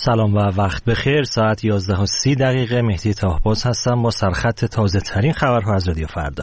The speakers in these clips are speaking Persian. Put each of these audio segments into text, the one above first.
سلام و وقت بخیر. ساعت 11:30 مهدی طاهباز هستم با سرخط تازه ترین خبرها از رادیو فردا.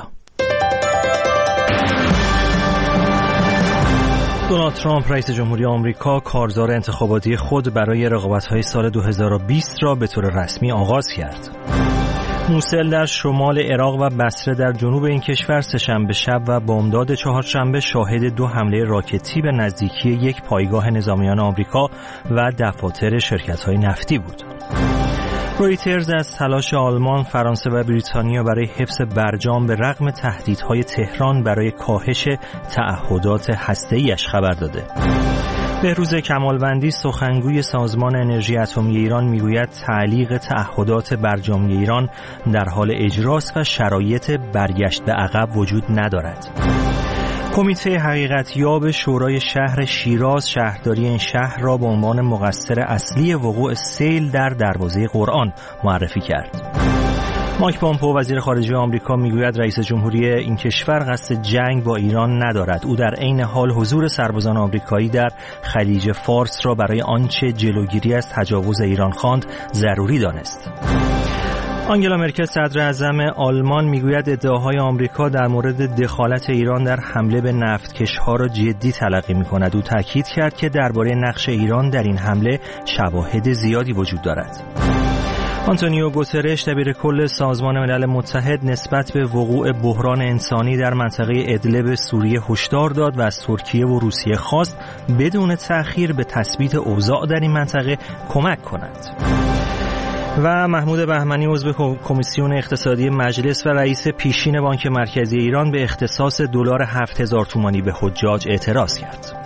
دونالد ترامپ رئیس جمهوری آمریکا کارزار انتخاباتی خود برای رقابت‌های سال 2020 را به طور رسمی آغاز کرد. موصل در شمال عراق و بصره در جنوب این کشور سه‌شنبه شب و بامداد چهارشنبه شاهد 2 حمله راکتی به نزدیکی یک پایگاه نظامیان آمریکا و دفاتر شرکت‌های نفتی بود. رویترز از تلاش آلمان، فرانسه و بریتانیا برای حفظ برجام به رغم تهدیدهای تهران برای کاهش تعهدات هسته‌ای‌اش خبر داده. بهروز کمالوندی سخنگوی سازمان انرژی اتمی ایران میگوید تعلیق تعهدات برجامی ایران در حال اجراست و شرایط برگشت به عقب وجود ندارد. کمیته حقیقتیاب شورای شهر شیراز شهرداری این شهر را به عنوان مقصر اصلی وقوع سیل در دروازه قرآن معرفی کرد. مایک پومپئو وزیر خارجه آمریکا میگوید رئیس جمهوری این کشور قصد جنگ با ایران ندارد. او در عین حال حضور سربازان آمریکایی در خلیج فارس را برای آنچه جلوگیری از تجاوز ایران خواند ضروری دانست. آنگلا مرکل صدر اعظم آلمان میگوید ادعاهای آمریکا در مورد دخالت ایران در حمله به نفتکشها را جدی تلقی می‌کند. او تاکید کرد که درباره نقش ایران در این حمله شواهد زیادی وجود دارد. آنتونیو گوترش دبیرکل سازمان ملل متحد نسبت به وقوع بحران انسانی در منطقه ادلب سوریه هشدار داد و از ترکیه و روسیه خواست بدون تأخیر به تثبیت اوضاع در این منطقه کمک کند. و محمود بهمنی عضو کمیسیون اقتصادی مجلس و رئیس پیشین بانک مرکزی ایران به اختصاص دلار 7000 تومانی به حجاج اعتراض کرد.